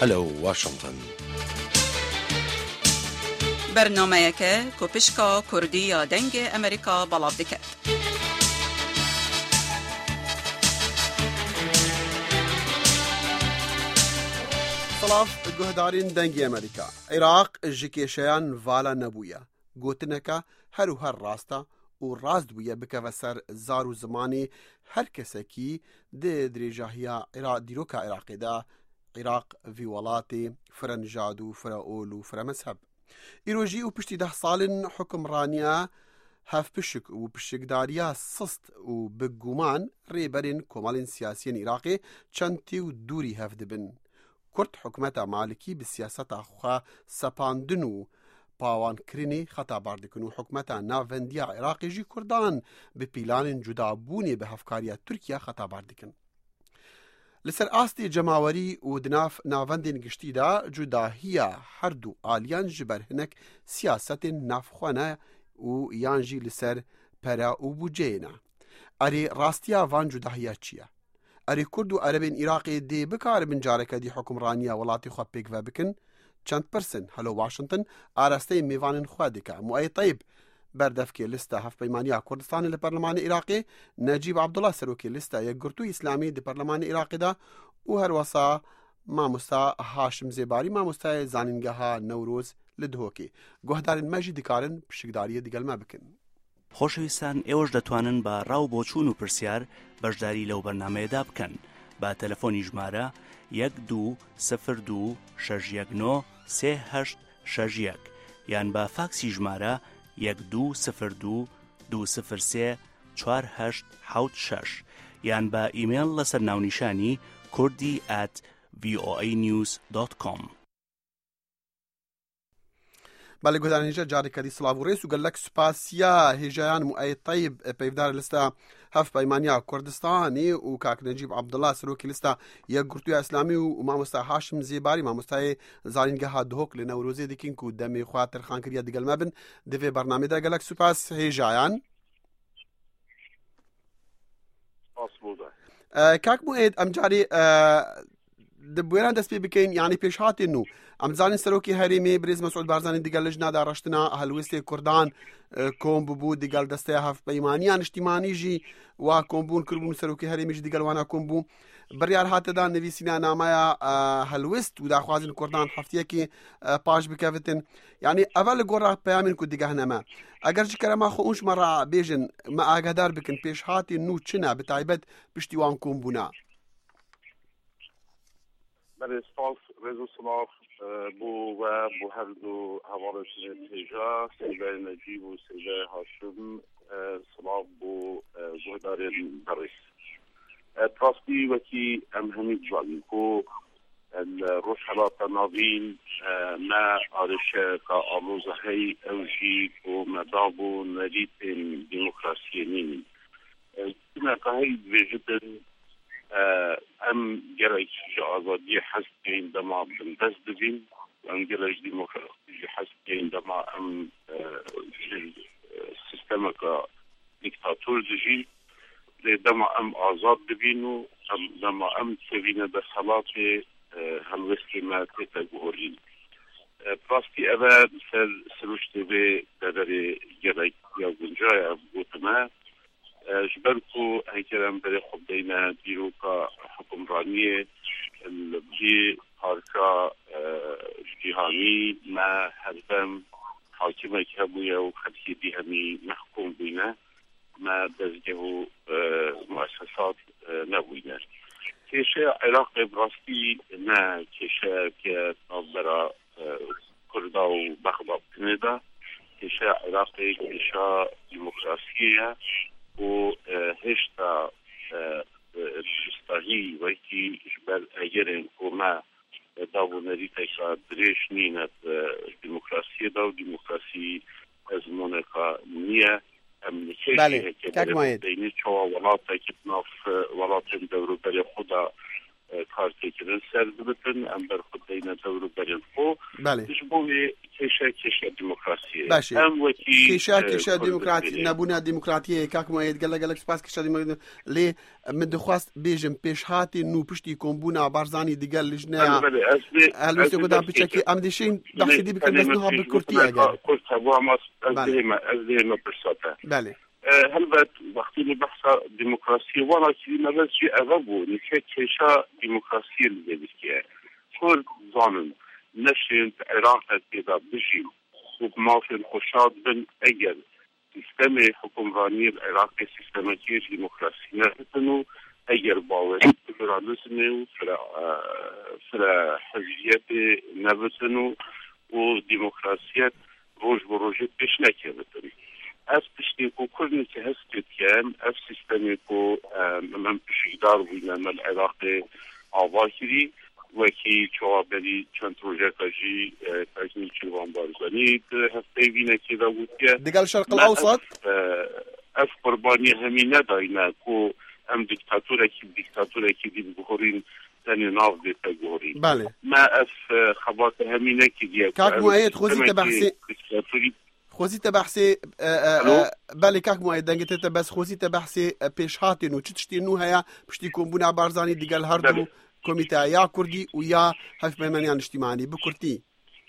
هلو واشنطن برنامه که کوپشکا کردی یا دنگ امریکا بلاب دکت. سلاف گهدارین دنگی امریکا عراق جکیشیان والا نبویا گوتنکا هر و هر راستا و راست بویا بکوه سر زار و زمانی هر کسی کی ده دریجاهیا دیروکا عراقی دا عراق في ولاتی فرنجاد و فراول و فرمذهب ایروژی و پشتی 10 سال حکم رانیا هف پشک و پشکداریا سست و بگومان ریبرین کمالین سیاسیین عراقی چندتی و دوری هف دبن کرد حکومت مالکی بسیاست خواه سپاندن و پاوان کرینی خطا باردکن و حکومت ناوندیا عراقی جی کردان به پیلان جدابونی به هفکاریا ترکیه خطا باردکن. لسر آستی جماوری و دناف ناوندین گشتی دا جداهیا هر دو آلیان جبر هنک سیاست نافخوانه و یانجی لسر پرا و بوجینا. اری راستیا وان جداهیا چیه؟ اری کرد و عربین عراقی دی بکار من جارکه دی حکمرانیا ولاتی خواه پیک و بکن چند پرسن هلو واشنطن آراسته میوانن خواه دیکا مؤی طیب بردف که لسته هف پیمانیا کردستان لپرلمان عراقی نجیب عبدالله سروکی لسته یک گرتوی اسلامی دی پرلمان عراقی دا و هر وصا ماموستا هاشم زیباری ماموستا زانینگاه نوروز لدهوکی گوهدارن مجی دیکارن پشکداری دیگل ما بکن. خۆشەویستان ئێوەش دەتوانن بە ڕاو بۆچوون و پرسیار بەشداری لەو بەرنامەیەدا بکەن بە تەلەفۆنی ژمارە 1202-619-3861 یان بە فاکسی ژمارە 1202-203-4876 یان بە ئیمێل لەسەر ناونیشانی kurdi@voanews.com. بله گودان هیجا جاری کدی سلاو و ریس و گلک سپاسیا هیجایان مؤی طیب پیفدار لسته هف پیمانیا کردستانی و کاک نجیب عبدالله سروکی لسته یک گرتوی اسلامی و ماموستا هاشم زیباری ماموستای زارینگاه دهوک لنوروزی دیکین که دمی خواتر خانکریا دیگل مبن دوی برنامه در گلک سپاس هیجایان کاک مؤید ام جاری دبویران دست پی بکن یعنی پیش هاتی نو امزان سروکی هریمی بریز مسعود بارزانی دیگل لجنه دا رشتنا هلوستی کردان کوم ببود دیگل دسته هف پیمانیان اجتماعی جی و کومبون کربون سروکی هریمی جی دیگل وانا کومبو بریار هات دا نویسینا نامایا هلوست و دا خوازن کردان هفتیه کی پاش بکفتن یعنی اول گورا پیامین کو دیگه نما اگر جکر ما خو اونش مرا بیجن ما آگادار بکن پیش هاتی نو چنا بتایبت پشتیوان کومبونا. بله سپاس رزو سلاف بو و بو هر دو حوالش تیجا سیده نجیب و سیده هاشم سلاف بو گهدارین برس تراستی وکی ام همین جوالین کو روش حالات ناوین ما آرشه که آلوزه هی اوجی و مدابو نرید ديمقراطية نين كما قاعد وجدن ام جرى آزادی حسب عندما بندست بين ام جرى ديمقراطية حسب عندما ام سيستم کا دیکتاتور دجين لما ام آزاد ببینو لما ام تبين بصلاة هلوستی ما تتگوهرین پراستی اول سروشتی به دادر گرای یا گنجای بوتما جبرکو هیکرم برای خود دینا دیروکا حکمرانی بی پارکا جهانی ما هردم حاکمه که بویا و خطی دی همی محکوم بینه ما دزگه و مؤسسات نبوینه کشه عراق براستی نه کشه که نظر کردا و بغداد کنده کشه عراق کشه دموکراسیه و هشتا جستاهی وکی بر اگرین کما داو نریتا که دریش نیند دموکراسی داو دموکراسی از مونکا نیه بله کاک دینی چوا ولاتا که ناف ولات دورو بری خدا کار تکرن سر ببتن ام بر خود دینا دورو بری خو بله بوی کشه کیشا دموکراسی باشه کیشا دموکراتی نبونا دموکراتی کاک مؤید گلک سپاس کیشا دموکراتی لی من دخواست بیجم پیش هاتی نو پشتی کمبونا بارزانی دیگر لجنه هلوسته قدام بچکی ام دیشین بحثی دی بکن بس نها بکرتی اگر قلت هوا ما از دهما برساته بله هل وقتی بحث دموکراسی وانا که نبض جی اغبو نکه کیشا دموکراسی لذیذیه كل ظالم نشين عراق كذا بجي حكومات خوشاد بن اجل سيستم حكمراني العراقي سيستماتية ديمقراطية نتنو اجل باوري فدراليزم فلا حزبيات نبتنو وديمقراطية روج بروج بيش نكبتنو از بشتيكو كل نتهستت كان از سيستميكو من بشيدار وينما العراقي آواكري وکی چوابری چند پروژه جی تکنیکی وان بارزانی هفته بینه که دا بودیه دقال شرق الاوسط اف قربانی همینه داینا که هم دیکتاتوره که دی بخورین تانی ناف دیتا گورین بله ما اف خبات همینه که دیه کاک مؤید خوزی تبحثی بله کاک مؤید دنگت تبس خوزی تبحثی پیش هاتینو چی تشتی نو هیا پشتی کمبونا بارزانی دقال هردو كوميتا يا كردي ويا هف بيمانيان اجتماعي بكرتي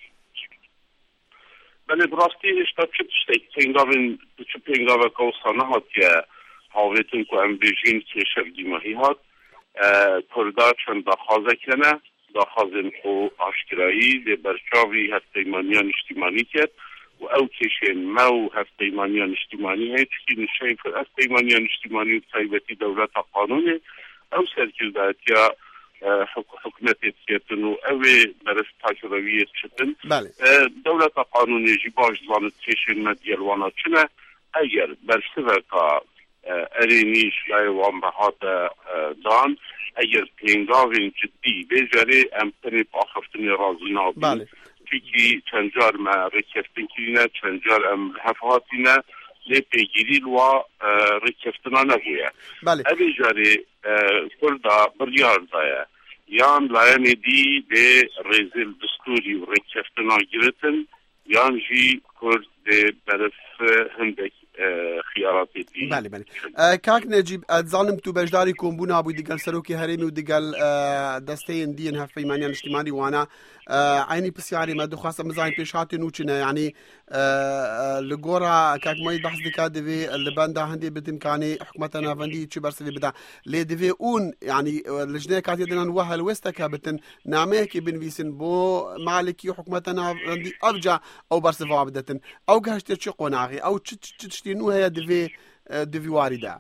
بله براستي اشتا تشتي تنگاوين تشبينگاوا كوسانا هات يا هاويتن كو ام بيجين كيشر ديماهي هات كردا چند داخازه کنه داخازن خو اشترائي دي برچاوي هف بيمانيان اجتماعي كت و او كيشين مو هف بيمانيان اجتماعي هيت كي نشايف هف بيمانيان اجتماعي تايبتي دولة قانوني او سركل يا حكومتي تيتنو اوي برس تاجروية شتن دولة قانوني جباش زانت تيشن مديال وانا چنه اگر برسوكا ارينيش لايوان بهاتا دان اگر پینگاوین جدی بجاره امتنی باخفتنی رازینا بی فيكي چنجار ما ركفتن كينا چنجار ام هفهاتينا لبيجيري لوا ركفتنا نبويا ابي جاري كردا بريار دايا يان لايني دي ريزل دستوري وركفتنا جرتن يان جي كرد برف هندك خياراتي دي بله كاك نجيب ظالم تو بجداري كومبونا ابو ديغال سروكي هريمي وديغال دستين دين هف ايمانيان اجتماعي وانا عيني بسياري ما دخواست مزاين بيشاتي نوچنا يعني لغورا كاك ماي بحث ديكا ديفي اللبندا هندي بتمكاني حكومتنا فندي تشي برسلي بدا لي ديفي اون يعني لجنه كاتي دنا وهل وستكا بتن ناميكي بنفيسن بو مالكي حكومتنا فندي ابجا او برسفا بدتن او غاشتي تشقوناغي او تشتينو هي ديفي وارده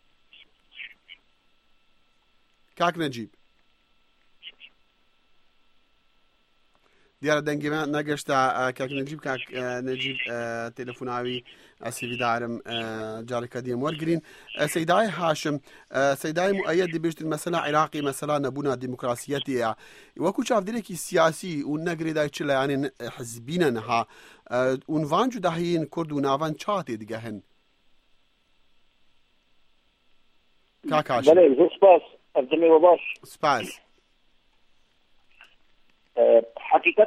كاك نجيب دیار دنگی ما نگشتا کاک نجیب تلفناوی اسیوی دارم جاری کدیم ورگرین سیدای هاشم سیدای مؤید دی بیشتر مسئله عراقی مسئله نبونا دموکراسیتی وکو چاف دیره کی سیاسی اون نگری دای چلا یعنی حزبینا نها اون وانجو دهین کرد و ناوان چاتی دیگه هن کاک هاشم بله سپاس افضلی و باش سپاس حقيقة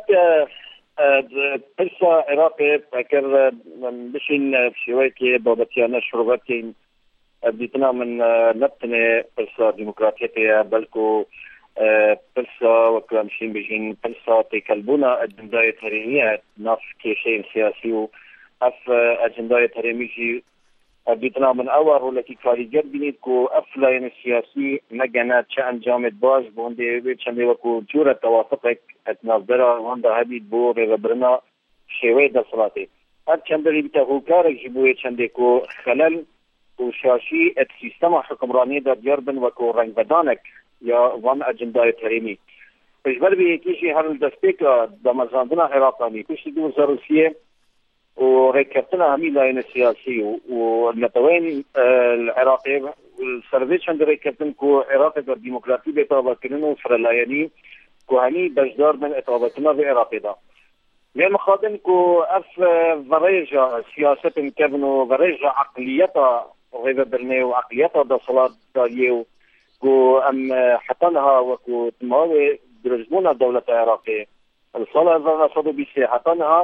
قصة عراقي فكر بشين في شوية بابتيانا شروبتين بديتنا من نبتني قصة ديمقراطية بلكو قصة وكلامشين بجين قصة تكلبونا أجنداء تهريمية ناف كيشين سياسي وأف أجنداء تهريميجي بديتنا من أول ولكن كاريجر بنيت كو أفلاين السياسي مجانا تشان جامد باز بوندي بيتشان وكو جورة توافقك اتنظرها واندا هبيد بو رغبرنا شوي دصلاتي هاد چندري بتاخو كارك جبوه چندكو خلل وشاشي ات سيستم حكمراني دا دياربن وكو رنگ بدانك يا وان اجنداء تريمي اجبر بي كيشي هرل دستيكا دا مزاندنا عراقاني كيشي دو زروسيه وركبتنا همي لاين السياسي ونتوين العراقي السرفيس عند ركبتن كو عراقي دا ديمقراطي بيطابا كننو فرلاياني كوهني بجدار من اطابتنا في عراقي دا لأن خاطن كو اف فريجة سياسة كبنو فريجة عقليتا غيبة برني وعقليتا دا صلاة داليو كو ام حطنها وكو تماوي درجمونا دولة عراقي الصلاة ذا صدو بيسي حطنها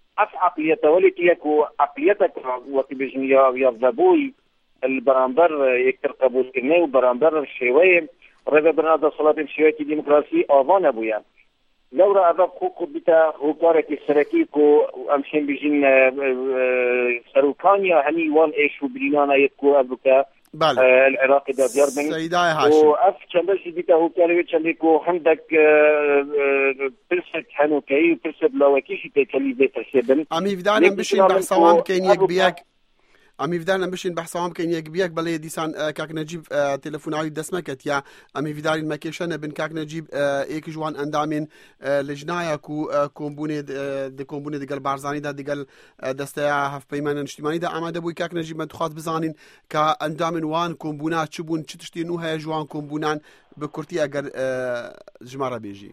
عقليته وليتيك عقليتك وقت بجنيا يا ضبوي البرامبر يكتر قبول كني وبرامبر الشيوي رغب برنامج صلاة الشيوي ديمقراطي آوان أبويا لو رأى حقوق بتا حقوقك السركيكو أمشين بجن سروكانيا هني وان إيش وبرينانا يتكو أبوكا العراق دا ديار بن سيداي هاشم وأف چندش بتا حقوقك چندكو عندك برسك حنوكي وبرسك لواكيش تكلي بيت الشبن أمي فدانا بشين بحثوام كين يك بيك أمي فدانا بشين بحثوام كين يك بيك بلي ديسان كاك نجيب تلفون عايد دسمكت يا أمي فداري المكيشنة بن كاك نجيب إيك جوان أندامين لجنايا كومبوني دي كومبوني دي قل بارزاني دا دي قل دستيا هف بيمان اجتماعي دا أما دبوي كاك نجيب من تخاط بزانين كأندامين وان كومبونات شبون چتشتي نوها جوان كومبونان بكورتي أقر جمارة بيجي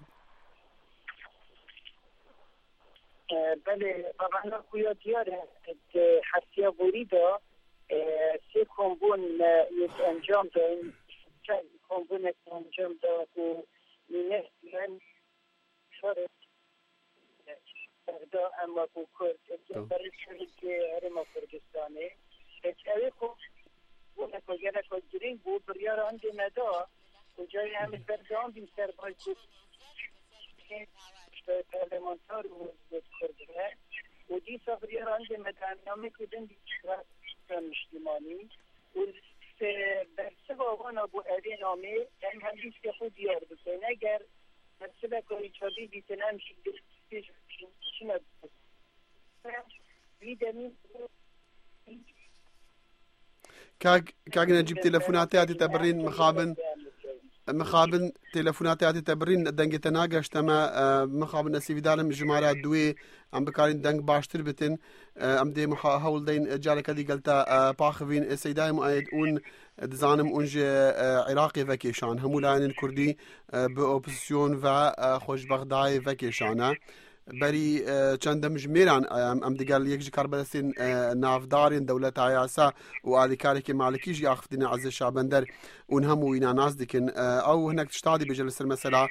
بله طبعا خويا دياره حسيا بريدة سي كومبون يتأنجام دا كومبون يتأنجام دا ومنه من شرط دا اما بو كرد برد شرط هرما كردستاني اتعوي خوب ونكو جركو جرين بو بريار عندي مدا وجاي عمل بردان بمسر بايكو پارلمانتار وزارتخانه و دی سفریه رنگ مدنیامی کدن دیشتر مشتمانی و برسه واقعا ابو علی نامه این هم دیست که خود دیار بکنه اگر برسه بکنی چابی بیتنه همشی دیش چنه بیدنی كاك نجيب تلفوناتي تبرين مخابن تلفوناتي تبرين دنگ تناقش تما مخابن نسيف دالم جمارات دوي ام بكارين دنگ باشتر بتن ام دي محاول دين جالك دي قلتا باخفين سيداي مؤيد اون دزانم اونج عراقي فكيشان همولاين كردي باوبوزيسيون و خوش بغداي فكيشانا بري چندم جميران ام دقال يكجي كاربلسين نافدارين دولة عياسا وآلي كاريكي مالكي جي اخفدين عز شعبندر ونهمو وينا ناس ديكن او هناك تشتادي بجلس المسألة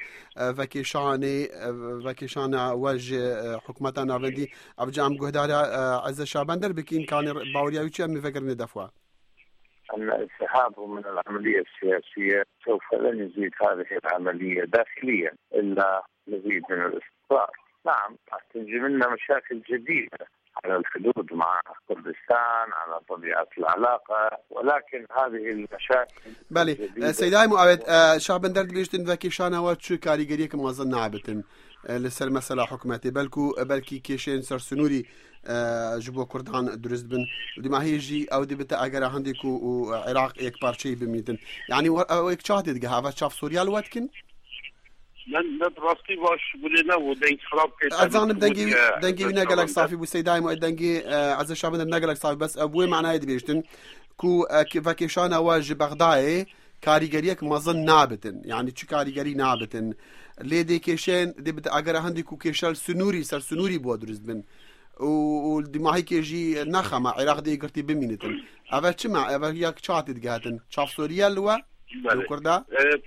فكيشاني وجه حكومتا نافندي افجام قهداري عز شعبندر بكين كان باوريا ويشي امي فكرني دفوا أن انسحابه من العملية السياسية سوف لن يزيد هذه العملية داخليا إلا مزيد من الاستقرار. نعم تنجي منا مشاكل جديدة على الحدود مع كردستان على طبيعة العلاقة ولكن هذه المشاكل بله سيداي مؤيد شعبندر بيشتن فكيشانا واتشو كاريگريك موازن نعبتن لسر مسألة حكومتي بلكي كيشين سر سنوري جبو كردان درست بن ودي ما هي جي او دي بتا اگر عندك وعراق يك بارشي بميتن يعني ويك شاهدت قهوة شاف سوريا الواتكن من راستي باش بولينا ودين خراب كيت ازانم دنگي نقلك صافي بو سيداي مو دنگي عز الشعب نقلك صافي بس ابوي معناه يد بيشتن كو فكيشان واج بغداد كاريگريك مازن نابتن يعني چه كاريگري نابتن ليدي كيشين دي بتا اگر عندك كيشال سنوري سر سنوري بو درست بن ودي ما هيك يجي نخمة عراق دي قرتي بمينتن اول چما اول ياك چاتد گهتن شاف سوريا لوا كردا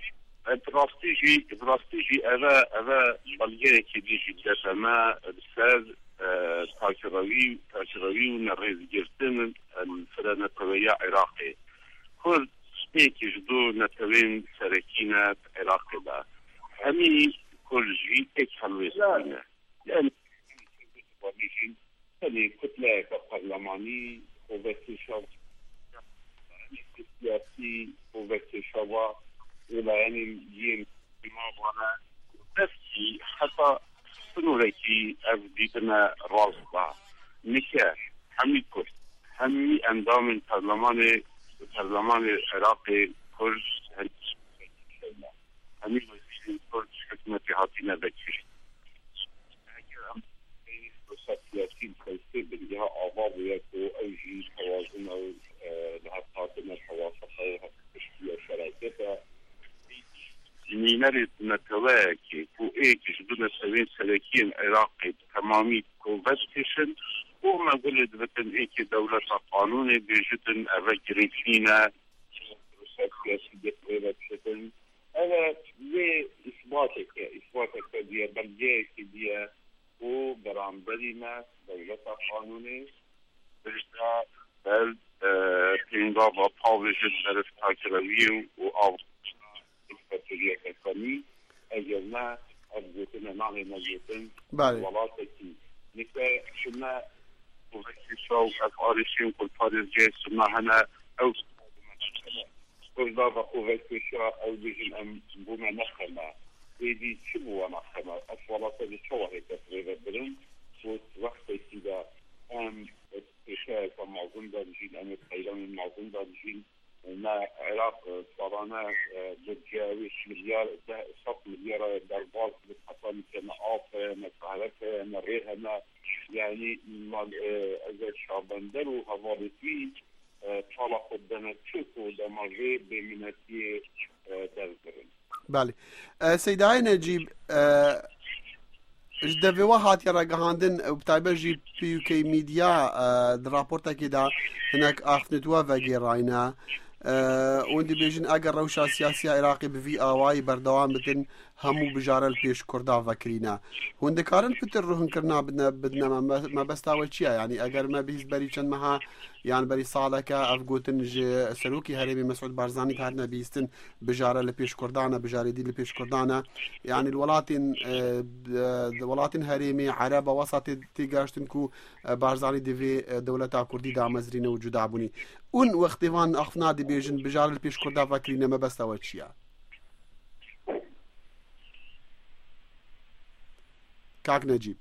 براستيجي اذا بلغيري كي بيجي بسما الاستاذ تاكراوي ونريز جرتن الفلانة قوية عراقي كل هيك يجدو نتوين سركينة عراقي دا همي كل جي ايك حلويسينا لأن يعني كتلة برلماني وبكي شاب سياسي وبكي شابا ولا يعني يجين بما وانا نفسي حتى سنوريكي أبديتنا رازبا نكا همي كرد همي أندام البرلمان العراقي كرد همي وزير كرد حكمة هاتينا بكير سياسيين خلصي بدها آباد وياكو أوجي توازن أو لها قاتلنا توافقها تشكيل شراكتها نريد نتواكي كو إيك جدونا سوين سلاكين عراقي تمامي كوفستيشن وما قلت بتن إيك دولة قانوني بجدن أفجرين فينا سياسية قريبة شتن أنا ليه إثباتك دي بلجيك دي و برانبری ما دولت قانونی بجدا بل پینگا و پاوشت برف تاکروی و آو فتوریه کسانی اگر نه ابزوتن ناهی نجوتن ولاتی نکه شما وكيشو أفعالشين كل فارس جيس سماهنا أو كل ضابط وكيشو أو بيجن أم بوما نخما إيدي شبوا نخما أفعالات اللي شو هيك تقريبا بدن ووقت كذا أم استشاء كمعظم دارجين أم الخيلان معظم دارجين ما عراق صارنا بتجاوز مليار 100 مليار درباط بالحصان كما آف مساعدة مريها يعني اگر شابندر و حوالتی طالق قدنا تشوفوا دماغي بمناتي درزرن. بله. سيداي نجيب جدوی واحد يرى جهاندن وبتعبر جي بيوكي ميديا درابورتا كده هناك أخذتوا وغيرنا وندي بيجن اگر روشا سياسي عراقي بفي آواي بردوام بتن همو بجاره البيش كردا فكرينا هندي كارن بتر روحن كرنا بدنا ما بستاول چيا يعني اگر ما بيز بري چند مها يعني بري صالك افغوتن سلوكي هرمي مسعود بارزاني هادنا بيستن بجاره البيش كردانا بجاره دي البيش كردانا يعني الولاتن هرمي عرب وسط تيغاشتن كو بارزاني دي دولتا كردي دا مزرين وجود عبوني اون وقتوان اخفنا دي بيجن بجاره البيش كردا فكرينا ما بستاول چيا كاك نجيب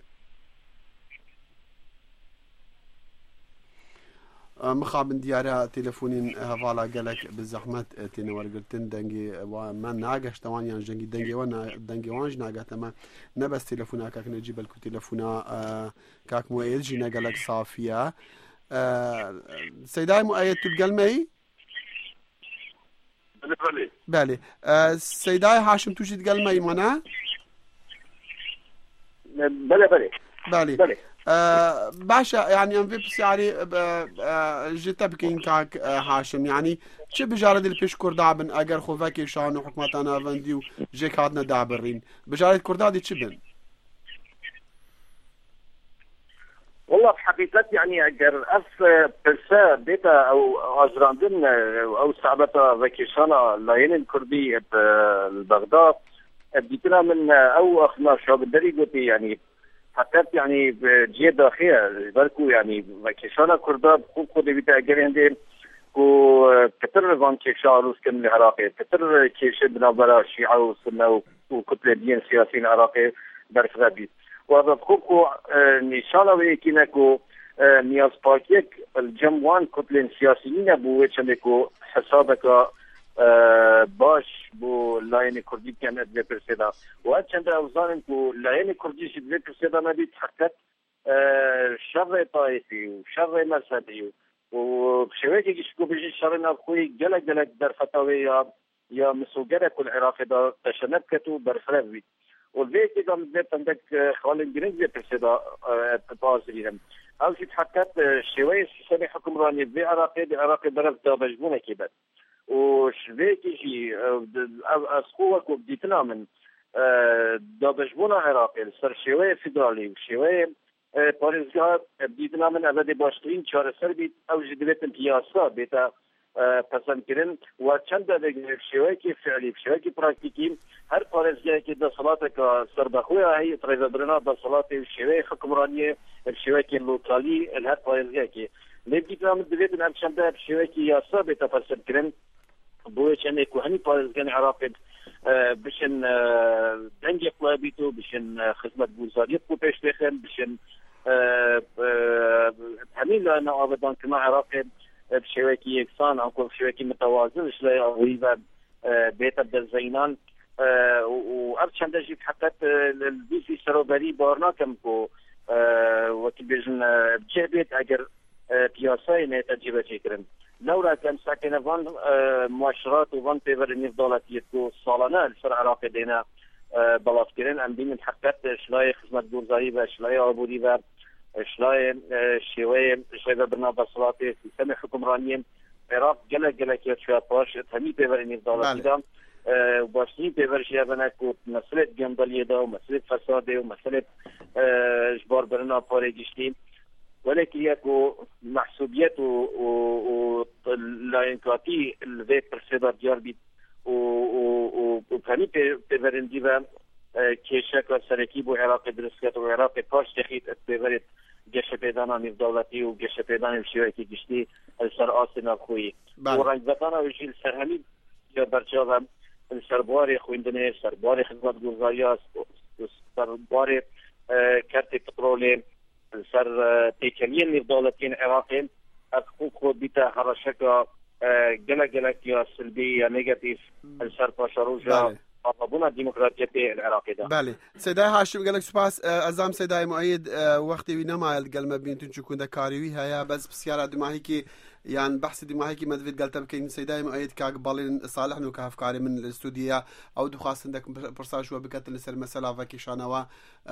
مخابن ديارة تلفونين هفالا قالك بالزحمت تنور قلتن دنجي وما ناقش توانيان جنجي دنجي وانا دنجي وانج ناقات ما نبس تلفونا كاك نجيب الكو تلفونا كاك مؤيد جينا قالك صافية سيداي مؤيد تبقى المي بالي سيداي هاشم توجي تبقى المي منا بله باشا يعني ام في بسياري جيتا بكين كاك هاشم يعني چه بجارد البيش كردابن اگر خوفاكي شانو حكمتانا فانديو جيك هادنا دابرين بجارد كردادي چه بن والله بحقيقة يعني اگر اف برسا بيتا او ازراندن او صعبتا فاكيشانا لاين الكردي ببغداد بديتنا من او اخنا شعب الدري قلتي يعني حتى يعني بجيه داخلية بركو يعني كيشانا كرداب خوب خودي بيتا اگر هندين كو كتر فان كيشا روس كن العراقي كتر كيش بنابرا شيعة وسنة وكتلة دين سياسيين عراقي برفغابي وهذا خوبكو نشانا ويكينا كو نياز باكيك الجموان كتلة سياسيين بويتشنكو حسابك باش بو لاين كردي كانت بيرسيدا واتشند اوزان كو لاين كردي شد بيرسيدا ما بيتحقق شر طائفي وشر مذهبي وبشويكي شكو بيجي شرنا خوي جلك در فتاوي يا مسوجره كل عراق دا تشنبكتو برفربي والبيت كان بيت عندك خالد جرينج بيرسيدا بازريهم او يتحقق شويه سنه حكمراني بعراقي درف دا بجبونه كده وشبيكي شي اسقوك وبديتنا من دابجبونا عراقي السر شوية فيدرالي وشوية باريزغا بديتنا من أبدا باشترين شهر سر بيت أو جدبت انتياسا بيتا پسند کردن و چند دیگه شوی که فعلی شوی که پراکتیکی هر پارێزگایەکی که دەسەڵاتە کە سەربەخۆیە هەیە ڕێزەبرنا دەسەڵاتی شێوەیە حکومڕانیە شێوەیەکی لۆکالی هەر پارێزگایەکی لێبدیترا من دەبێتن هەر چەندە شێوەیەکی یاسا بێتە پەسەندکردن بۆ چەندێک و هەنی پارێزگانی عراقێت بشن دەنگێک وڵابیت و بشن خزمەتگوزاریەک بۆ پێش بێخێن بشن هەمین لە ناوابەدانکردنا عراقێت بشويكي يكسان أو بشويكي متوازن شلي أويبا بيتا بالزينان وأرشان دجيب حتى البيسي سروبري بارنا كم كو وكي بيجن بجهبت أجر بياساي نيتا جيبا جيكرن لولا كان ساكنة فان مؤشرات وفان بيبر النفضالات يتكو صالنا الفرع عراقي دينا بلاس كرن أم بين حقات شلاي خدمة بورزاري شلاي عبودي شلاي شوية برنا بصلاتي سيستم حكمرانيين عراق جلك يتشوى باش تهمي بيبر النفضالات كده باشترین پیورشی بنا کو مسئله گندالیه دا و مسئله فساده و مسئله جبار برنا پاره گشتیم ولكن يكو محسوبيات و لاينكاتي الفي برسيدار ديار بيت و كاني بيفرنديبا كيشاكا سركيب و عراقي درسكات و عراقي باش تخيط بيفرد جيش بيدانا نيف دولتي و جيش بيدانا بشيوكي جشتي السر آسنا خوي ورنجبتانا ويجي السرهمي يا برجاغا السرباري خويندني السرباري خدمات گوزارياس السرباري كارت بترولي سر تيكلين لدولتين عراقين حقوق بيتا هرشكا جلا يا سلبي يا نيجاتيف سر باشروجا قابونا ديمقراطية العراقي ده. بله. سيداي هاشم قالك سپاس ازام سيداي مؤيد وقتي وينما القلمة بينتون تكون ده كاريوي هيا بس بسيارة دماهي كي يعني بحث دماهي كي مدفيد قالت بكين سيداي مؤيد كاك بالين صالح نو كافكاري من الاستوديو او دخاص عندك برساش وبكت لسر مسألة فاكي شانوا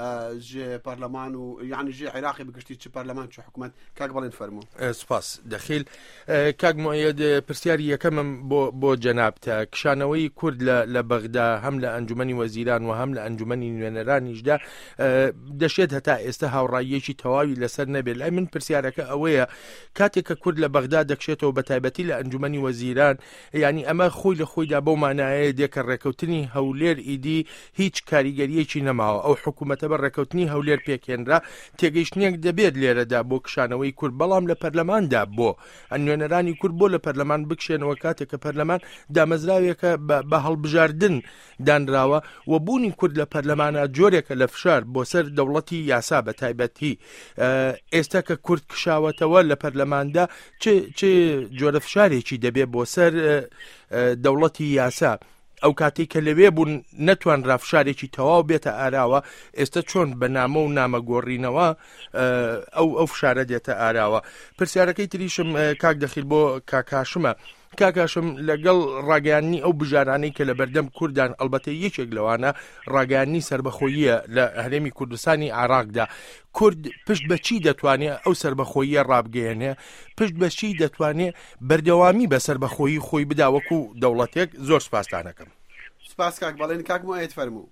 جي برلمان ويعني جي عراقي بكشتي برلمان شو حكومات كاك بالين فرمو. سپاس دخيل كاك مؤيد برسياري كم بو جنابتك شانوي كرد لبغداد هم لأنجمني وزيران وهم لأنجمني نوێنەرانی جدا دەشێت هەتا ئێستا هاوڕاییەکی تەواوی لەسەر نەبێت لای من پرسیارەکە ئەوەیە کاتێک کە کورد لە بەغدا دەکشێتەوە بە تایبەتی لە ئەنجومەنی وەزیران یعنی ئەمە خۆی لە خۆیدا بەو مانایە دێکە ڕێکەوتنی هەولێر ئیدی هیچ کاریگەریەکی نەماوە ئەو حکوومەتە بە ڕێکەوتنی هەولێر پێکێنرا تێگەیشتنێک دەبێت لێرەدا بۆ کشانەوەی کورد بەڵام لە پەرلەماندا بۆ نوێنەرانی کورد بۆ لە پەرلەمان بکشێنەوە کاتێک کە پەرلەمان دامەزراوێکە بە هەڵبژاردن دانراوە و بوونی کورد لە پەرلەمانە جۆرێکە لە فشار بۆ سەر دەوڵەتی یاسا بە تایبەتی ئێستا کە کورد کشاوەتەوە لە پەرلەماندا چ جۆرە فشارێکی دەبێت بۆ سەر دەوڵەتی یاسا ئەو کاتێک کە لەوێ بوون نەتوان ڕافشارێکی تەواو بێتە ئاراوە ئێستا چۆن بە نامە و نامەگۆڕینەوە ئەو فشارە دێتە ئاراوە. پرسیارەکەی تریشم کاک دەخیل بۆ کاکاشمە کاکاشم لەگەڵ ڕاگەیاندنی ئەو بژارانەی کە لە بەردەم کوردان ئەلبەتە یەکێک لەوانە ڕاگەیاندنی سربەخۆییە لە هەرێمی کوردستانی عێراقدا کورد پشت بەچی دەتوانێت ئەو سربەخۆییە ڕابگەیەنێ پشت بەچی دەتوانێت بەردەوامی بە سربەخۆیی خۆی بدا وەکو دەوڵەتێک. زۆر سپاسدانەکەم. سپاس کاک بەڵێن کاک مؤید فەرموو.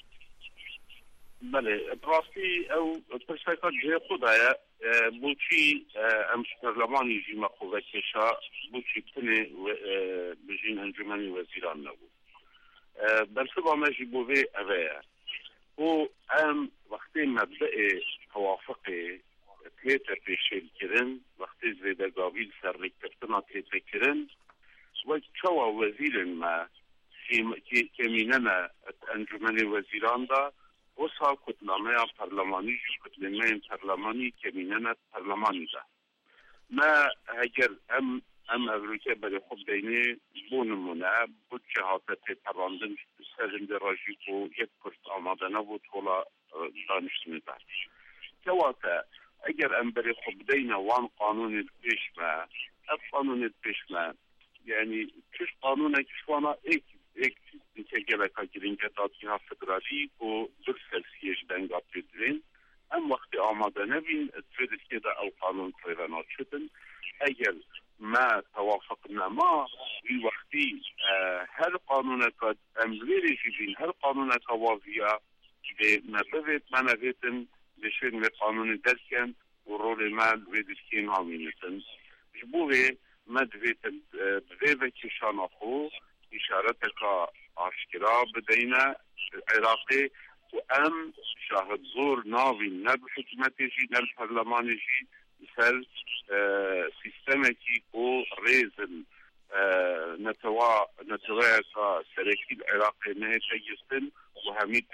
بله براستی او پرسیارەکە جێ خوددایە بۆچی ئەم پەرلەمانی ژیمە قوڤەکێشا بۆچی بتنێ بژین ئەنجومەنی وەزیران نەبوو بەرسبامەژی بۆ vê ئەvەیە بۆ ئەم وەختێ مەبدەئێ تەوافقێ تێتە پێشێلکردن وەختێ زێدەگاوی سەر ڕێککردنا تێتەکردن وەک چەوە وەزیرن مە کێمینەنە ئەنجومەنی وەزیراندا وسا کتنامه پارلمانی کتنامه پارلمانی کمینه پارلمانی ده ما اگر ام امریکا برای خود دینه بونمونه بود جهات پراندن سرند راجی کو یک کشت آماده نبود ولا دانشتنی ده جواته اگر ام برای خود دینه وان قانون پیش ما اف قانون پیش ما یعنی کش قانون کشوانا ایک که گلکا گرینگه دادی ها فدرالی و در سلسیش دنگا پیدرین ام وقتی آماده نبین تفیدش که دا او قانون پریونات شدن اگر ما توافق نما وی وقتی هر قانون که املیری جیبین هر قانون که واضیه به مبوید منویتن بشین به قانون درکن و رول مال ویدشکین هامینتن جبوه مدویتن بویوه کشان خو اشارت که آشکرا بدینه عراقی و ام شاهد زور ناوی نه به حکومتی جی نه پرلمانی جی سر سیستمی که ریزن نتوا که سرکی عراقی نه تجستن و همین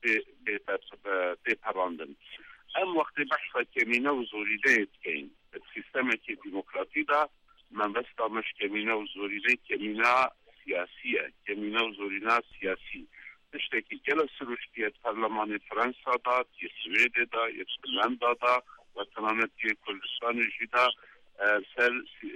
تپراندن ام وقتی بحث کمینه و زوریده کن سیستمی که دموکراتی دا من بس دامش کمینه و زوریده کمینه سیاسیه کمینه و زورینا سیاسی تشتکی گل سروشتیت پارلمان فرانسا دا یا سوید دا یا فنلندا دا و تمامت که کردستان جدا سر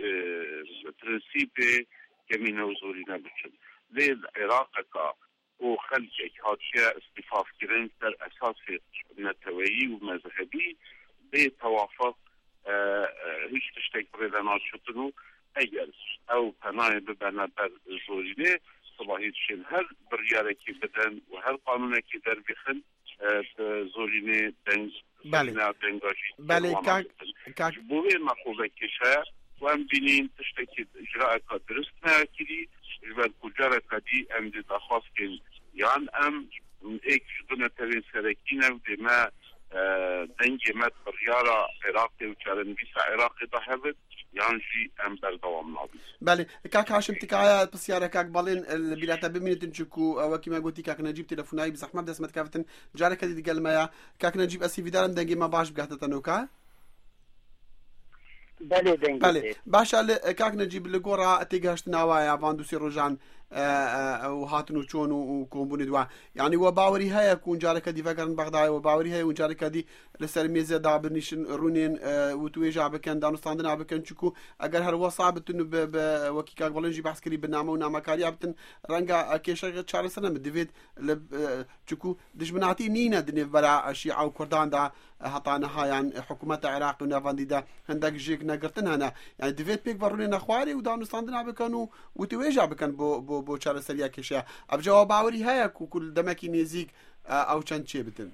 پرنسیپ کمینه و زورینا بچن لیل عراق کا او خلقی حادثه استفاف کرن در اساس نتوایی و مذهبی به توافق هیچ تشتک بردنات شدنو اگر او پناه ببنه بر زورینه صباحی دشين هر برياركي بدن وهر قانونكي در بخن زوريني دنج بله كاك بوي مقوله كشا وام بينين تشتكي اجراء درست ناكري جبال كجارة قدي ام دي دخواست كن يعني ام ايك شدنا ترين سركينا ودي ما دنجي مات بريارة عراقي وكارن بيسا عراقي ضحبت يانجي ام بردوام نابي بله كاك هاشم تكايا بسيارة كاك بالين البلاد بمين تنشكو وكما قلتي كاك نجيب تلفوناي بصح ما بدأ اسمت كافتن جارك هذه قال ما كاك نجيب اسي فيدارم دنجي ما باش بقاعدة تنوكا بله باشا كاك نجيب لقورا تيجاشت نوايا فاندوسي روجان وهاتنو چون وكومبوني دوا يعني وباوري هيا يكون جارك دي فكرن بغداد وباوري هيا وجارك دي لسر ميزه دابنيشن رونين وتويجا بكن دانستاندنا بكن چكو اگر هر وصابت انه وكي كاك بولنجي بحث كري بنامه ونامه كاري ابتن رنگا كيشا تشار سنه مدفيد چكو دجمناتي نينا دني برا الشيعة وكردان دا هطانا هايان حكومه العراق ونافاندي دا هندك جيك نغرتن هنا يعني دفيد بيك برونين اخواري ودانستاندنا بكن وتويجا بكن بو چاره سریا کشه اب جواب باوری هيا كل دمكي نزيك او چند چه بتن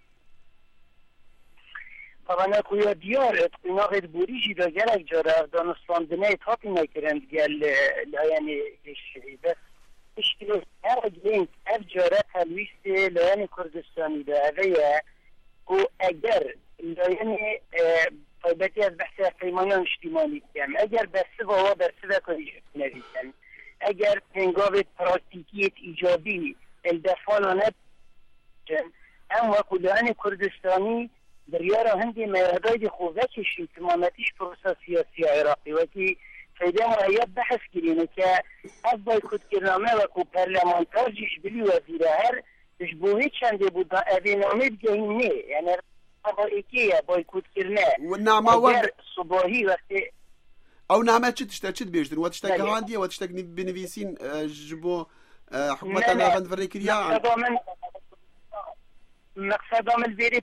طبعا اكو ديار اتقناغ بوريجي دا جلك جاره دانستاندنه تاپی نکرند گل يعني الشهيده اشتغل هر جلين اف جاره تلويست لایان کردستانی دا اوه و اگر لایان طيبتي از بحث قیمانیان اجتماعی کم اگر بسته و برسه کنیش نویسن اگر پنگاو پراکتیکیت ایجابی الدفالانه اما کلان کردستانی بریارا هندی مردای خوبه کشید تمامتیش پروسا سیاسی عراقی و که فیده مرایب بحث کرینه که از بایکوت کرنامه و که پرلمانتار جیش بلی وزیره هر بشبوهی چنده بودن اوه نامه بگهینه یعنی با ایکیه بایکوت کرنه اگر صباحی وقتی او نامه چت بيجدن وتشتاق هانديه وتشتاق بنفيسين جبو حكومتنا فند فريكريا مقصد من البيت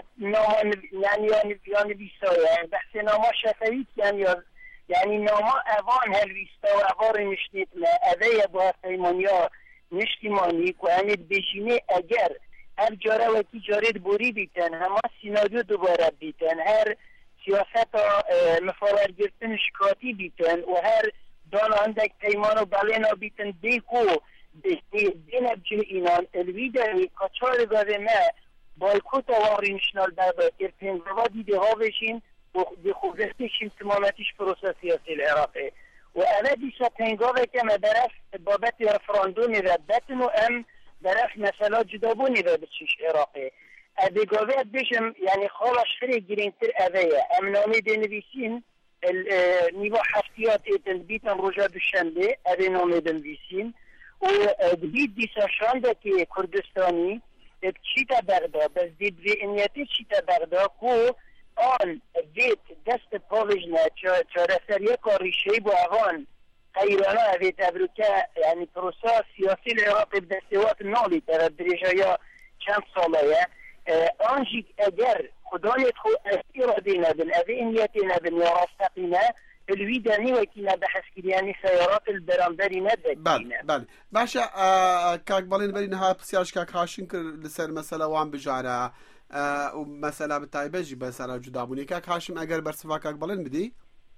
يعني بيسوي بحث نوما شفويت يعني نوما اوان هالبيستوى عبارة نشتيت لا اذا بها سيمانيا نشتيماني كوانت بيجيني اگر هر جاره وكي جارة بوري بيتن هما سيناريو دوباره بيتن هر سیاست مفاور گرفتن شکاتی بیتن و هر دان عندك پیمان و بلینا بیتن دیکو دین ابجه اینان الویده کچار گاده ما بایکوت آواری نشنال برده ارپنگروا دیده ها بشین و دی خوزستشیم تمامتیش پروسه سیاسی العراقی و اوه دیسا پنگاوه که ما برف بابت رفراندومی ردتن و ام برف مثلا جدابونی ردتشیش عراقی ابيغوفيت بيشم يعني خلاص فري جرينتر ابيا امنامي دنفيسين نيفو حفتيات ايتن بيتن رجا بالشنبه ابي نامي دنفيسين وبيت دي ساشانده كي كردستاني تشيتا بغدا بس دي بينياتي تشيتا بغدا كو آن بيت دست بولجنا چارسريه كاريشي بو اوان قيرانا ابيت ابروكا يعني بروسا سياسي العراقي بدستوات نالي ترى بريجايا چند ساله آنجی اگر خدایت خود اراده نبن اوه انیتی نبن یا راستقینه الویدانی وکینا بحث کریانی سیارات البرامبری ندکینه بله باشا كاك بالين برين ها بسيارش كاك هاشين كر لسر مسألة وان بجارة ومسألة بالتايبة جي بسارة جدابوني كاك هاشم اگر برسفا كاك بالين بدي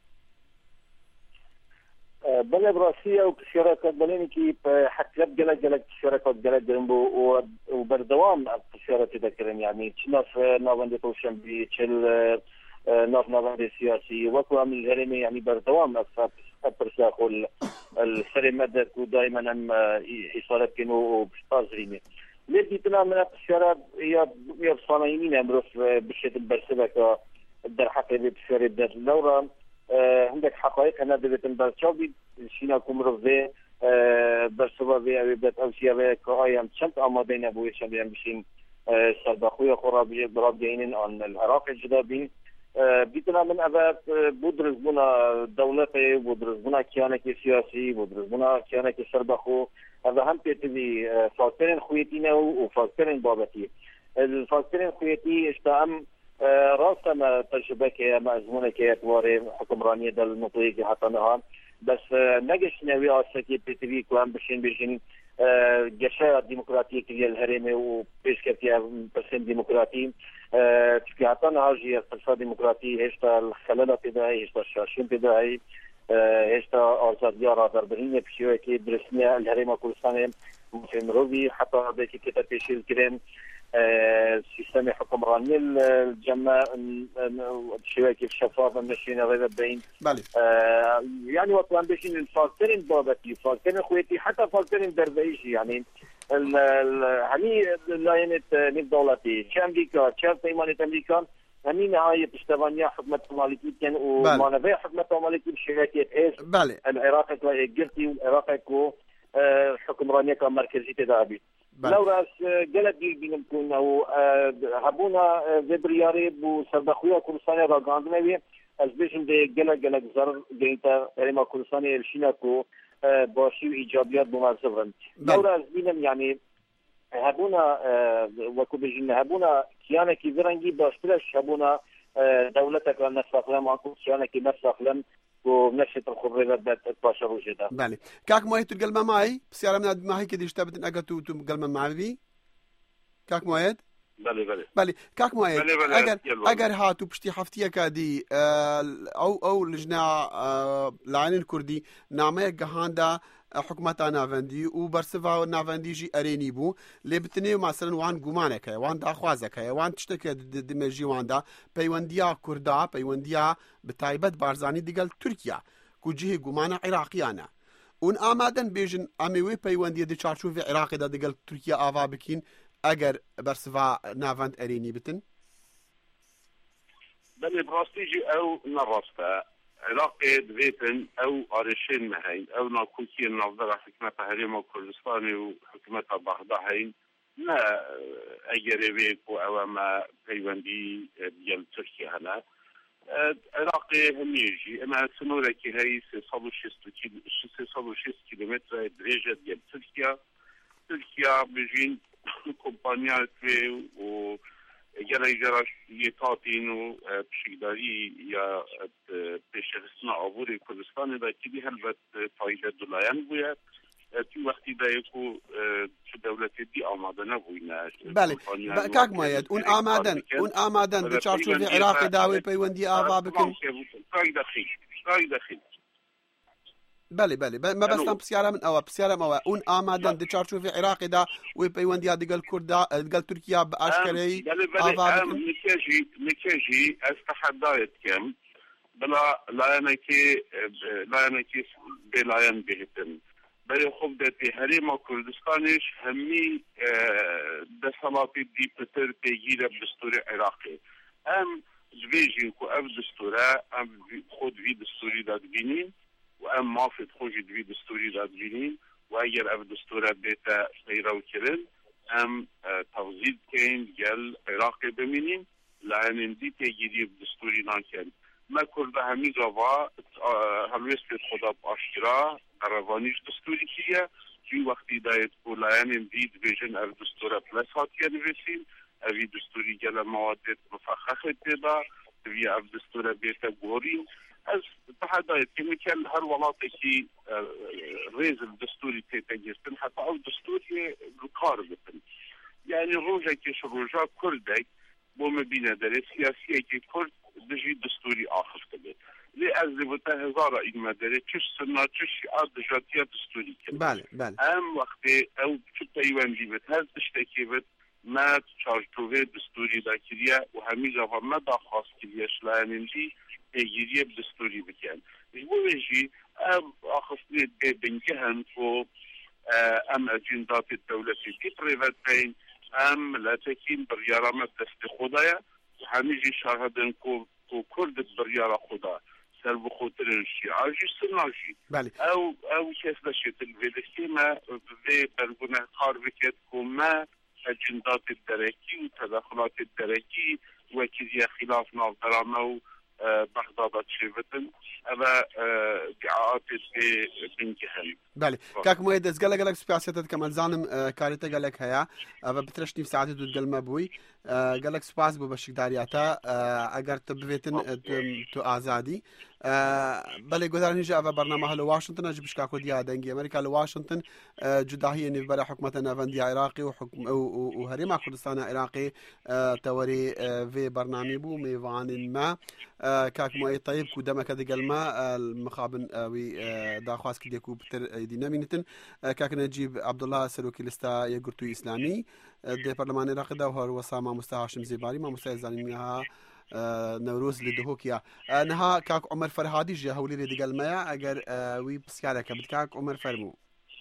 بله براسية وبسيارات كاك بالين كي حكلت جلق بسيارات جلق جنبو وبردوام بسيارات تذكرن يعني تشناف نافندي توشن بي تشل ناف نافندي سياسي وكو عمل الهرمي يعني بردوام أبرساخو السري مدد ودائما هم إصالات كنو بشتازريني لذي تنا من السيارات هي صانعين أمروف بشكل برسبك الدر حقيقي بسيارات در لورا عندك حقائق أنا دبتن برشاوي شينا كمروفي برسوا في أبيبت أوسيا في كأيام شنت أمادين أبوي شبيان بشين سرباخويا خرابي برابيين عن العراق الجدابين بيتنا من أبات بودرز بنا دولتي بودرز بنا كيانك سياسي بودرز بنا كيانك سرباخو هذا هم بيتبي فاكرين خويتينا وفاكرين بابتي الفاكرين خويتي اشتام راسا تجربك مأزمونك يتواري حكمرانية المطويق حتى نهار بس نجش نوي عسكي بيتبي كلام بشين جشا ديمقراطية ديال الهرم وبيش كتيا برسين ديمقراطي تكيعطانا هاجي اقتصاد ديمقراطي هشتا الخلالة تداعي هشتا الشاشين تداعي هشتا آزادية رادر برهينة بشيوكي برسمية الهرم كل سنة مفهم روبي حتى بيكي كتا بيشي الكريم سيستم حكمراني الجمع شوية الشفافة ماشيين غير بين يعني وطن بيشين الفاكتورين بابتي فاكتورين خويتي حتى فاكتورين دربيشي يعني هني لاينة نفدولتي شامريكا شارتيمانة أمريكا همين هاي بشتغلني حكمة المالكية كان ومعنى حكمة المالكية بشركة إيش العراق كجرتي والعراق كو حكمرانية كمركزية تدابي لو راس جلد بينهم كنا هبونا زبرياري بو سردخويا كل سنة راجعنا بيه أزبيشن ده جلد زر جيتا هرما كل سنة الشيناكو باشي وإيجابيات بمرزبرن لو راس بينهم يعني هبونا وكبجين هبونا كيانا كي فرنجي باشترش هبونا دولتك لنا ساقلم معكم كيانا كي نساقلم ونشط الخبرات باشا وجدا. بله. كاك ماهي تقلما معي بسيارة من ماهي كده يشتبت أجا تقلما معي بي. كاك ماهي. بله. كاك ماهي. أجر هاتو بشتي حفتية كادي أو لجنة العين الكردي نعمة جهاندا حكومة نافندي وبرسفا نافندي جي أريني بو لبتني مثلا وان جمانك وان داخوازك وان تشتكي دمجي وان دا بيونديا كردا بيونديا بتايبت بارزاني ديقال تركيا كوجيه جمانة عراقيانا ون آمادن بيجن أميوي بيونديا دي چارچو في عراقي دا ديقال تركيا آفا بكين أجر برسفا نافند أريني بتن بل براستيجي أو نرستا علاقة بيتن أو أرشين مهين أو ناكوكي النظرة حكمة هريمة كردستاني وحكمة بغداد ما أجربيك أو ما بيوندي ديال تركيا هنا علاقة هميجي أما سنورة كي هاي 606 كيلومتر درجة ديال تركيا بيجين كومبانيات و جرى يتعطينه بشكداري يا بشخصنا عبوري كردستان دا كدي هلبت فايدة دولايان بويا في وقت دا يكو دولة دي آمادنا بوينا بله كاك مايد اون آمادن دي چارچو في عراق داوي بيوندي آفا بكن قاي دخيل بله ما بس بسيارة من أو اون آمادن دي چارچو في عراق دا وبيوندي ديقال كردا ديقال تركيا بأشكري آفا بكن نكاجي استحدايت كم بلا لاينكي بلاين بهتن بل خبدتي هريما كردستانيش همي دسالاتي دي بتر بيجيرة بدستور عراقي ام جبيجين كو اف دستورة ام خود في دستوري داد بينين وام مافد خوجي في دستوري داد بينين واير اف دستورة بيتا سيراو كرن ام توزيد كين جل عراقي بمينين لان دي تيجيري بدستوري نانكن ما كرد همي جوا هلوست خدا باشكرا قروانيش دستوري كيه في وقت دايت كولايان دي ديفيجن اف دستورة بلس هاتيا نفسين اوی دستوری جل مواد مفخخ تبا في اف دستورة بيتا غورين از تحدايت كمكان هر ولاطي كي ريز الدستوري تيتا جستن حتى او دستوري رقاربتن يعني روجا كيش روجا كردك بو مبينة داري سياسية كي كرد بجي دستوري آخر كده لي أزلبتا هزارة إلما داري تش سنة تش عاد جاتية دستوري كده بله أم وقتي أو شتا يوان ديبت هز تشتكي بت ما تشارجوه دستوري داكريا وهمي جافا ما دا خاص كريا شلانين دي تيجيريا بدستوري بكان يقول يجي أم أخصني بنجهن فو أم أجندات الدولة في بريفات بين ام لا تكين بريارة ما تستخدايا وحنيجي شاهدن كو كرد بريارة خدا سلب خطرين الشيعاجي سناجي او كيف لشيت الفيديكيما في برغونه خاربكت كوما اجندات الدركي وتدخلات الدركي وكذا خلاف نافدرانا بغداد تشيفتن أبا دعاءات بنجهل. بله. كاك مويد از قالك سباسيتات كمان زانم كاريتا قالك هيا أبا بترشني في ساعات دود قال ما بوي قالك سباس بو بشك دارياتا أجر تبفتن تو آزادي بله گذارنی جا و برنامه هلو واشنطن اجي بشكا كرديا دنگي امريكا لواشنطن جدا هي نفبر حكومة نافندي عراقي وهريما كردستان عراقي توري في برنامج بو ميفان ما كاك موي طيب كودما كدي قلما المخابن وي داخواس كديكو بتر دينامينتن كاك نجيب عبد الله سلوكي لستا يقرتو اسلامي دي برلمان عراقي ده هو وسامة مستهاشم زيباري ما مستهزاني منها نوروز لدهوكيا نها كاك عمر فرهادي جا هولي لي دقل مايا اگر وي بسيارة كبت كاك عمر فرمو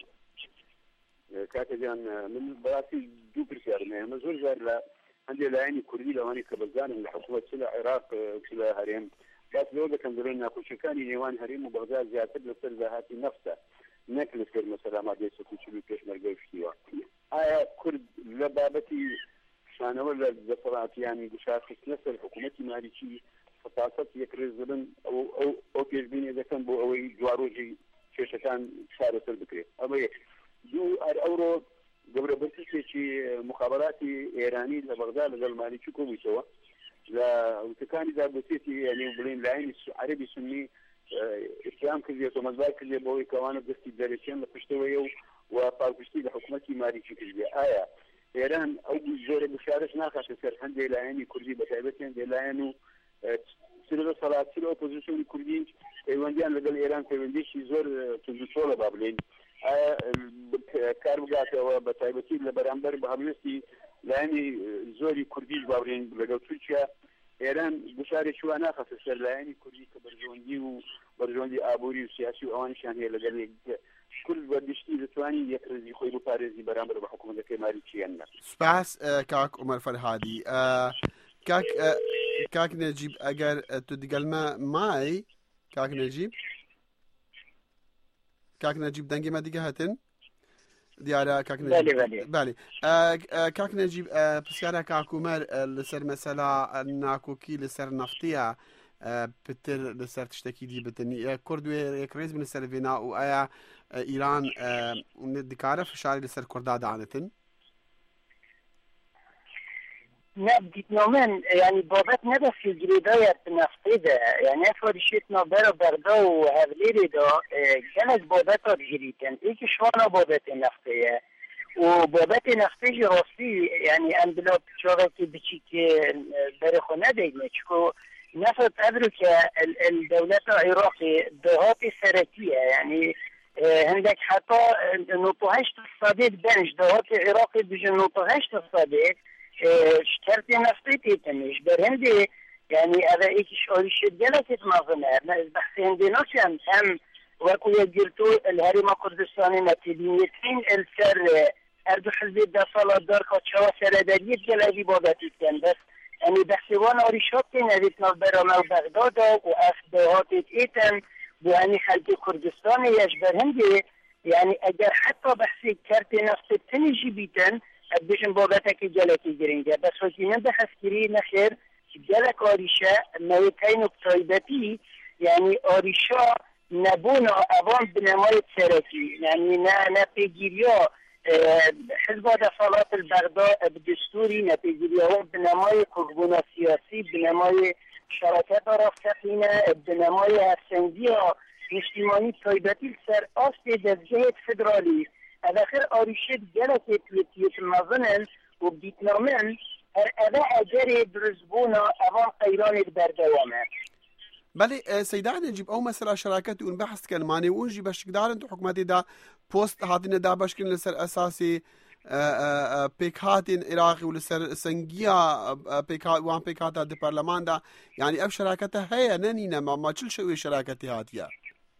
كاك جان من براسي دو برسيار مايا مزور زار لا عندي لعيني كردي لواني كبزان الحكومة سلا عراق سلا هريم بس لو كان درنا كل شكاني نيوان هريم وبغداد زيادة لسر ذهاتي نفسه نكل سر مثلا ما جيسو كل كيش مرقوشتيوا كرد لبابتي شانه ولا دفرات يعني بشاخص نفس الحكومة مالكي خصاصة يكرز ضمن أو بيجبين إذا كان بو أوي جواروجي شيء كان شارع البكري أما دو الأورو قبل بس شيء مخابراتي إيراني لبغداد للمالكي كوي سوا لا وتكاني ذا بسيتي يعني بلين العين عربي سني إسلام كذي ومزبار كذي بوي كوانو قصتي داريشين لقشتويه وفارقشتي لحكومة مالكي كذي إيران أو زور بشارش ناقش سر عندي لعيني كردي بتعبتين دي لعينه سيرو صلاة سيرو أوبوزيشن كردي إيوانديان لقل إيران كيوانديش زور تنزوله بابلين كاربقات وبتعبتين لبرامبر بابلستي لعيني زوري كردي بابلين لقل تركيا إيران بشارش شو ناقش سر لعيني كردي كبرجوندي وبرجوندي آبوري وسياسي وأوانشان هي لقل كل بدشتي لتواني يكرزي خوي ببارزي برامبر بحكومة كمالي تشينا سباس كاك عمر فرهادي كاك نجيب اگر تدقل ما ماي كاك نجيب دنگي ما ديگه هاتن ديارة كاك نجيب بالي كاك نجيب بسيارة كاك عمر لسر مثلا ناكوكي لسر نفتيا بتر لسر تشتكي دي بتني كردو يكرز من لسر فينا وآيا إيران دكارة في شارع لسر كرداد عادة نبديت نومن يعني بابت نبس في جريداية نفتيدة يعني أفضل شيء نبرا بردا وهذليري دا كانت بابت جريدن إيك شوانا بابت نفتية وبابت نفتية راسي يعني أنبلا بشاركي بشيك برخونة دينه شكو نفط أدرك الدولة العراقية دهات سركية يعني عندك حتى نطهشت الصديق بنش دهات العراقي بجن نطهشت الصديق شكرتي نفطيتي تمش برهندي يعني هذا إيش أوليش الجلسة تنظمها بحث هندي نوشن هم وكو يجرتو الهريمة كردستاني نتيجيتين السر أردو حزبي دا صلاة دار كتشاوة سردارية جلسي بابتي كان بس يعني بحثوان أوريشوتي نبيتنا برامل بغداد وأفدهات إيتن يعني خلق كردستان يجبر هندي يعني اگر حتى بحثي كارت نفط تنجي بيتن بيشن بابتك جلكي جرينجا بس وكينا بحث كري نخير جلك آريشا موتين بطيبتي يعني آريشا نبونا أوان بنماية سركي يعني نا بيجيريا حزب صلاة البغداد بدستوري نبيجيريا بنماية كربونا سياسي بنماية شراكت رافقینه بنمای هفسنگی اجتماعی طایبتی سر آست دزجه فدرالی اواخر آریشت گلک تویتیت مازنن و بیتنامن اوه اجر درزبونا اوان قیران بردوامه بله سيدة نجيب أو مثلا شراكات ون بحث كلماني ونجي باش تقدر أنتو حكومتي دا بوست هاتين دا باش كن لسر أساسي بيكاتين عراقي ولسر سنجيا بيكات وان بيكاتا دي برلمان دا يعني أب شراكتها هي نانينا ما تشل شوي شراكتي هاتيا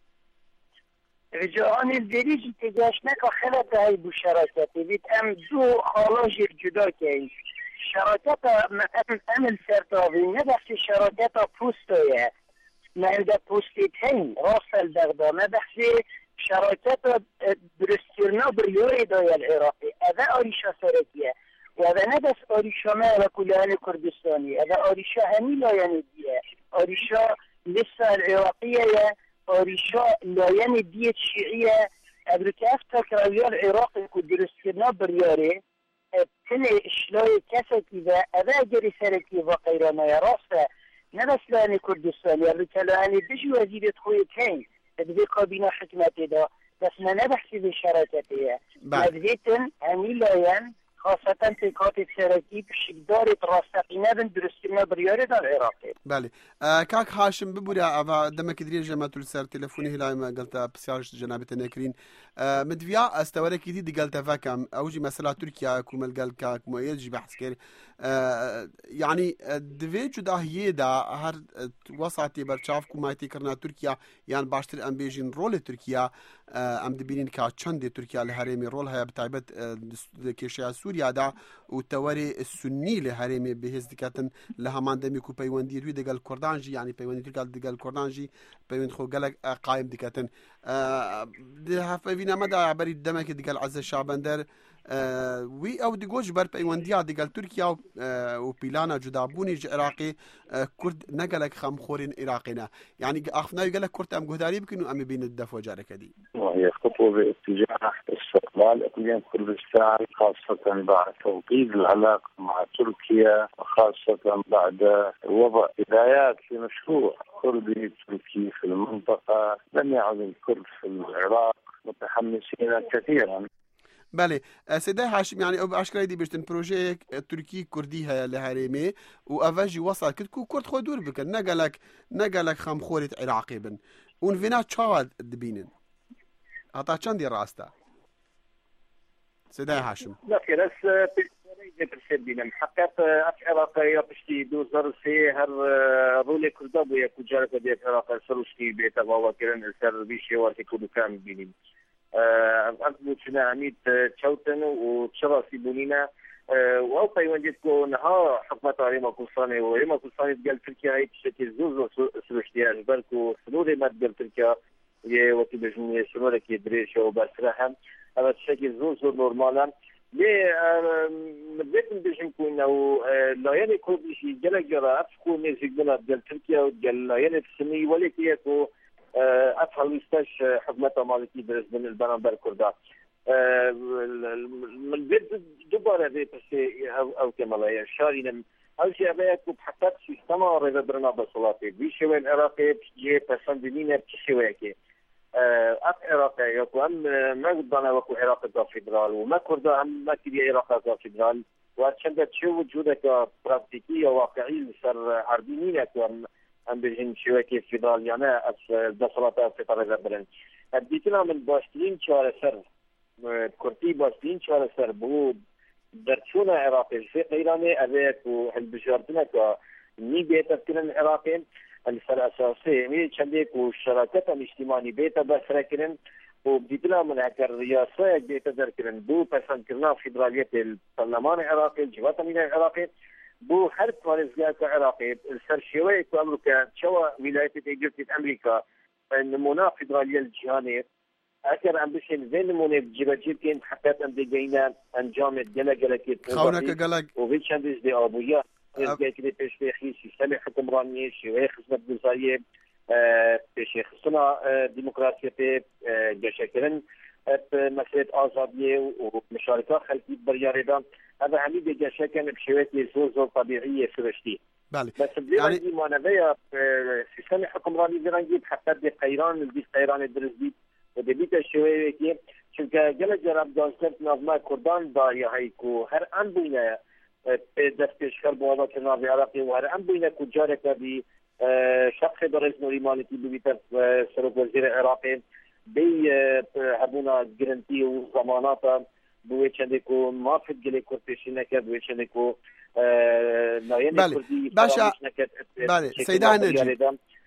رجعاني الدريجي تجاشنك خلط هاي بشراكتي بيت أم دو خالاجي جدا كي شراكتها أم السرطاوي نبحث شراكتها بوستوية ما عندها بوستيتين راس البغداد ما بحثي شراكات برستيرنا بريوري دايا العراقي هذا أريشا سركية وهذا ندس أريشا ما وكلان كردستاني هذا أريشا همي لا يندية أريشا لسه العراقية أريشا لا يندية الشيعية أبركاف تكراوية العراقي كدرستيرنا بريوري تني إشلاي كسك إذا هذا جري سركي وقيرانا يا راسة بس لانی کردستان یا لانی بجی وزیرت خویت هین بدوی کابینا حکمتی دا بس نه بحثی به شراکتیه مدویتن همی لاین خاصة تنقاط الشراكيب شدارة راستقينا بن درستنا بريارة العراقي. بله. كاك هاشم ببورا أفا دمك دري جماعة السر تلفوني هلاي ما قلت بسيارش جنابة ناكرين مدفيا استورك جديد قلت فاكم أوجي مثلا تركيا كومل قال كاك مؤيد جي بحث كير يعني دفي جدا هي دا هر وسعتي برشاف كومايتي كرنا تركيا يعني باشتر ام بيجين رول تركيا ام دبينين كا چند تركيا لهرمي رول هيا بتعبت كيشيا سوريا دا والتواري السني لهرمي بهز دكاتن لهمان دمي كو بيوندي روي دغال كردانجي يعني بيوندي دغال كردانجي بيوند خو قالك قائم دكاتن ده فينا مدى عبري دمك دغال عز الشعبندر وی او دیگوش بر پیوندیا دیگل ترکیه و پیلانا جدابونی عراقی کرد نگلک خمخورین عراقینا يعني اخفنا يقول كرت ام جهداري بكنو ام بين الدفع جارك دي وهي خطوه باتجاه استقلال اقليم كردستان خاصه بعد توطيد العلاقه مع تركيا وخاصه بعد وضع بدايات لمشروع كردي تركي في المنطقه. لم يعد الكرد في العراق متحمسين كثيرا. بله سيدي هاشم يعني او اشكال دي بيشتن بروجي تركي كردي هي لهريمي وافاجي وصل كتكو كرد خو دور بك نقلك خمخورة عراقي بن اون فينا تشاد دبينن عطا چند راستا سيدي هاشم لا كرس بينا محقق عراقي بشتي دوزر سي هر رولي كردا بو كجارك دي عراق سروشتي بيتا واوا كرن سر بيشي واتي كودو كان بينين أثبت عميد تشوتن وتشراسي بونينا وأو بيونديتكو نها حكمة ريما كوساني وريما كوساني تقال تركيا هاي تشكي زوز سلوشتياج بالكو سنوري ما تقال تركيا وكي بجنية سنورة كي دريشة وباسراحة هذا تشكي زوز نورمالا ليه مدبت بجنكو إنه لا يعني كل شيء جل جرا أفكو نزيق بنا تقال تركيا وتقال لا يعني تسمي ولكيكو أفهم يستش حكمة مالكي درس من البرامبر كردا من بيت دوباره بيت أو كمالا شارين أول شيء أبيك بحثت سيستما ريبة برنا بصلاتي بيشوي العراقي بيجي بسندلينه بتشوي كي عراقي يكو أم ما قدنا وكو عراق فيدرال وما كردا أم ما كدي عراق فيدرال وعشان تشوف وجودك براتيكية واقعية صار عربيين يكو أم بيجين شوي كيف فيدرال يعني الدخلات في طريقة برن بديتنا من باشتين شوارع سر كرتي باشتين شوارع سر بود درشونا عراقي في قيراني أبيك وهالبشارتنا كني بيتا كرن عراقي الفرق أساسي مي شنديك والشراكة الاجتماعية بيتا بسركرن وبديتنا من هكر رياسة بيتا دركرن بو بسان كرنا فيدرالية البرلمان العراقي الجهات الأمنية العراقي بو هر توارزگاه عراقي السرشيوي كأمريكا شوا ولاية إيجابية أمريكا النمونا فيدرالية الجهانية أكثر عم بشين زين نمونة بجيبجيب كين حقات أم دقينا أنجام الجلق كيت خونك قلق وفيش عندش دي أبويا إزاي كده بيشتخي سيستم حكمرانية شوية خدمة جزائية بيشتخي صنع ديمقراطية جشكرن مسألة آزادية ومشاركة خلقية برياردان هذا عميد جشكن بشوية زور طبيعية سرشتي. بس يعني ما نبيا سيستم حكمراني زرنجي حتى دي قيران دي قيران الدرس دي ودبيت شوية كي چونکه گله جراب دانستن نظام کردان داری هایکو هر آن بینه دستش کار بالا که نظام عراقی و هر آن بینه کجاره کردی شخص درس نوری مالکی بیت سرک وزیر عراقی بی هبونا گرنتی و ضمانات بوی چنده کو مافد گله کردشی نکرد بوی چنده کو ناین کردی باشا بله سیدای نجیب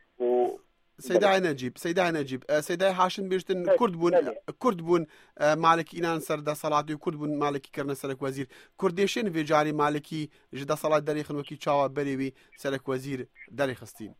سيدي نجيب سيدي هاشم بيشتن كرد بون مالكي إنان سردا صلاة كرد بون مالكي كرنا سرك وزير كرديشين في جاري مالكي جدا صلاة داريخ وكي تشاوا بريوي سرك وزير داريخ ستين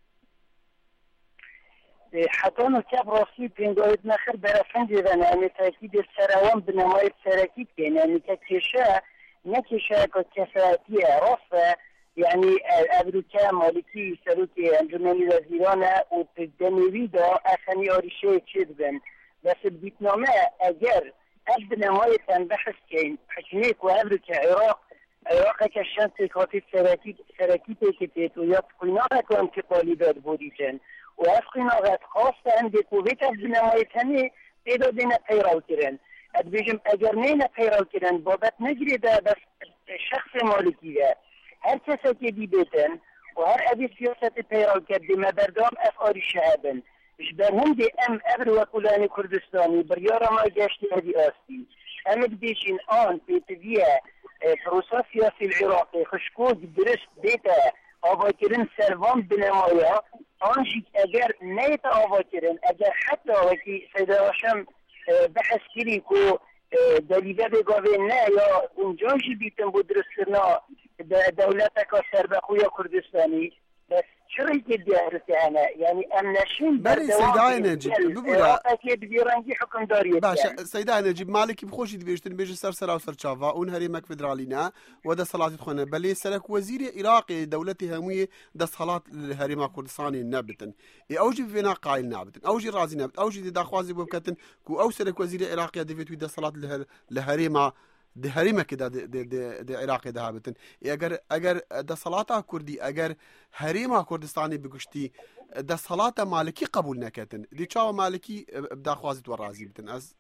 حتى نكاب راسي بينجويد نخر برافنجي ذانا يعني تأكيد السراوان بنماية سراكيب يعني كتشا نكشا كتفاتية رفا يعني أمريكا مالكي سلوكي أنجمني وزيرانا وبدنيوي دا أخني أريشي تشدبن بس بيتنامه أجر أجبنا مايتان بحث كين حكميك وأمريكا عراق عراق كشان تكاتي سركي تكتت ويات قناغة وانتقالي داد بوديتن وهاف قناغة خاصة عندك وبيت بنمايتني تيدو دينا تيراو كرن ادبيجم اجرنينا تيراو كرن بابت نجري دا بس شخص مالكي دا هر كسا كدي بيتن وهر ابي سياسة تيراو كردي ما بردام افعاري شهابن جبرهم دي ام ابر وكلاني كردستاني بريارا ما جاشتي هدي آستي ام بديشين آن بيتبيا پروسا سیاسی العراقی خشکود درست بیتا آوا کرن سروان بنمایا آنجی اگر نیت آوا کرن اگر حتی وکی سیداشم بحث کری که دلیبه بگاوه نه یا اونجاجی بیتن بود درست کرنا دولت که سربخویا کردستانی بس چرا که دیارتی انا یعنی امنشین بری سیدای نجیب ببورا که بیرنگی حکمداریت باشا سیدای نجیب مالکی بخوشی دبیشتن بیش سر و سر چاوا اون هریمک فدرالینا و ده صلاحات خونه بلی سرک وزیر عراقی دولتی هموی ده صلاحات هریما کردستانی نبتن اوجی فينا قائل نابتن اوجی رازی نابت اوجی داخوازی بکتن کو او سرک وزیر عراقی دویت ده صلاحات لهریما ده هریمه که ده عراقی ده هابتن اگر ده صلاتا کردی اگر هریما کردستانی بگشتی ده صلاتا مالکی قبول نکتن دی چاو مالکی بدا خوازت و رازی بتن از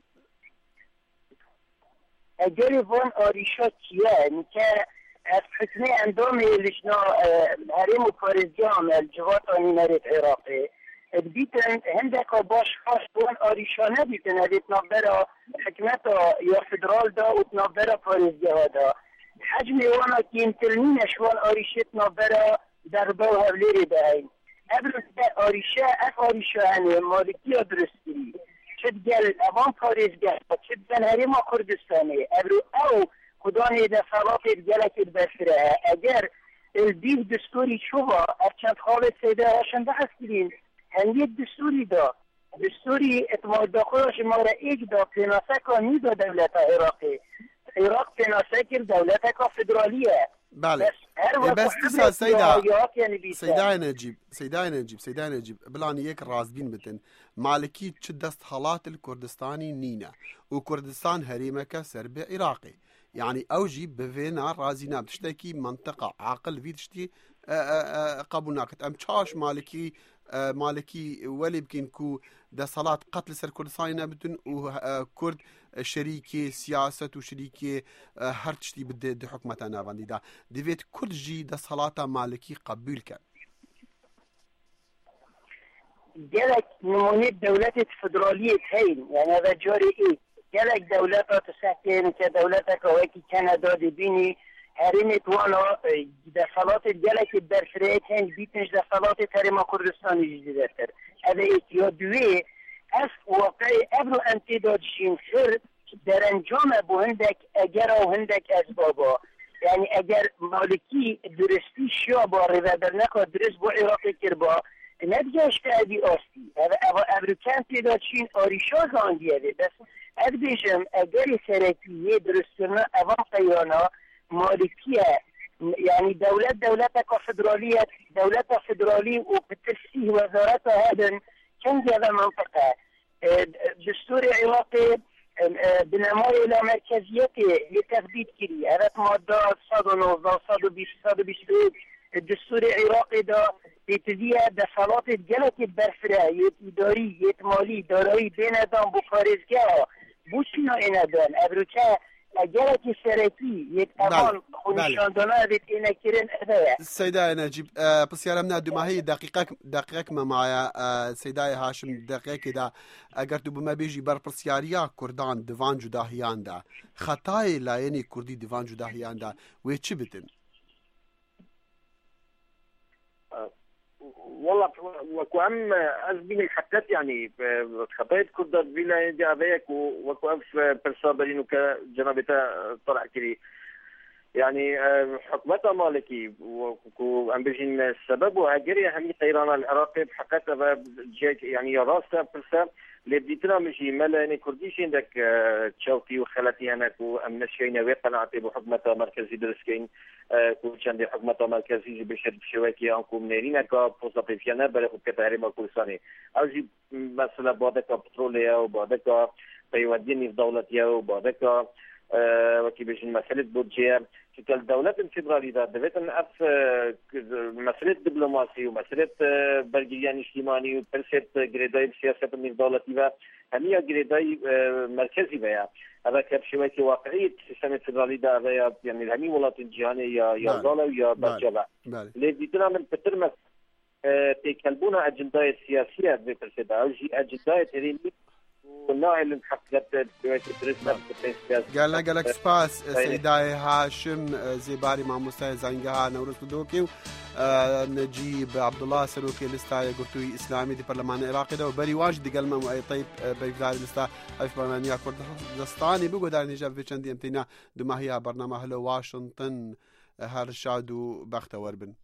اگر وان آریشا چیه نکه از حکمه اندام لشنا هریم و پارزیان الجوات آنی نرید عراقی بیتن هندک باش خاص وان آریشانه بیتن هدیت نابرا حکمتا یا فدرال دا و نابرا پارزگاه دا حجم وانا کینترنینش وان آریشت نابرا در باو هولیری دهین ابرز دا آریشه اف آریشه هنه مالکی ها درستی چد گل اوان پارزگاه چد زن هریما کردستانه ابرو او خدانی دا صلافت گلکت بسره اگر الدیو دستوری شوها ارچند خالد سیده هاشن بحث کرین هنگی دستوری دا دستوری اعتماد داخل شماره ایک دا پیناسه که نی دا دولت عراقی عراق پیناسه که دولت که فدرالیه بله بس تسا سیدای نجیب بلان یک رازبین بتن مالکی چه دست حالات الكردستاني نينا وكردستان هريمك سرب عراقي يعني اوجي بفينا رازينا بتشتكي منطقة عاقل في تشتي قبول ناكت ام تشاش مالكي ولي بكين كو ده صلاة قتل سر كردستاني نابتن وكرد شريكي سياسة وشريكي هر تشتي بده حكمة نافاندي دا ديفيت كل جي ده صلاة مالكي قبول كان جالك نمونية دولات فدرالية هين يعني هذا جاري ايه جالك دولات تساكن كدولتك وكي كندا دي بيني هرمت وانا ده صلاة جالك الدرسريت هين بيتنش ده صلاة هرم كردستان جديدتر هذا ايه دوي اف واقعي ابرو انتداد شينفر در انجام بو هندك اگر و هندك اسبابا يعني اگر مالكي درستي شابا ريفادر نكو درست بو عراقي كربا نبجاش تأدي آستی ابروکن پیدا چین آریشا زانگیه بس از بیشم اگری سرکیه درستنا اوان قیانا مالکیه يعني دولت كفدرالية دولت فدرالي وبترسيه وزارات هذا كان هذا منطقة دستور عراقي بنمای الى مرکزیت لتثبیت کری هذا ماده 119 120 الدستور العراقي دا بتديه دخلات الجلك البرفرة يداري يتمالي داري بين ادام بخارزگاه بوشنا این ادام ابروكا الجلك السركي يتقبل خونشاندانا بيت اینا کرن ادايا سيداي نجيب بسيارة من دوماهي دقيقك ما معايا سيداي هاشم دقيقة دا اگر تو بما بيجي بر بسياريا كردان ديوان جداهيان دا خطاي لايني كردي ديوان جداهيان دا ويتش بتن والله وكأم أزبين الحكات يعني خطايت كردة بلا دي أبيك وكأف برسابرين كجنابتا طلع كري يعني حكمتها مالكي وأم بيجين السبب وهاجري همي طيران العراقي بحقتها جاك يعني راسها برسا لبديتنا مشي ملا يعني كرديش عندك تشاوتي وخلاتي هناك وأمن الشيء وقناعتي بحكمتها مركزي درسكين كوشان حكومة مركزية بشد بشواكي أنكم منيرين كابوزا بيفيانا بريخو كتهريما كورساني أوجي مثلا بعدك بتروليا وبعدك بيوديني في دولتيا وبعدك وكي بيجي مسألة بودجيه شكل الدولة الفيدرالية دبت أن أف مسألة دبلوماسي ومسألة برجيان اجتماعي وبرسة جريداي بسياسة من دولة همية جريداي مركزي بيا هذا كبشوي واقعية السيستم الفيدرالي ده يعني الهمي ولايات الجهاني يا دولة ويا برجبة الذي تنا من بترمس تكلبونا أجندات سياسية ببرسة أو جي أجندات ريمي وناعل حققت قال لك سباس سيداي هاشم زيباري مع مستوى زنجها نورس دوكي نجيب عبد الله سلوكي لستا قلتوي اسلامي دي برلمان العراقي ده وبري واجد قال ما اي طيب بيفدار لستا اف برلمانيا كردستاني بيقول دار نجاب في چندي امتنا دما هي برنامج هلو واشنطن هر شادو بخت وربن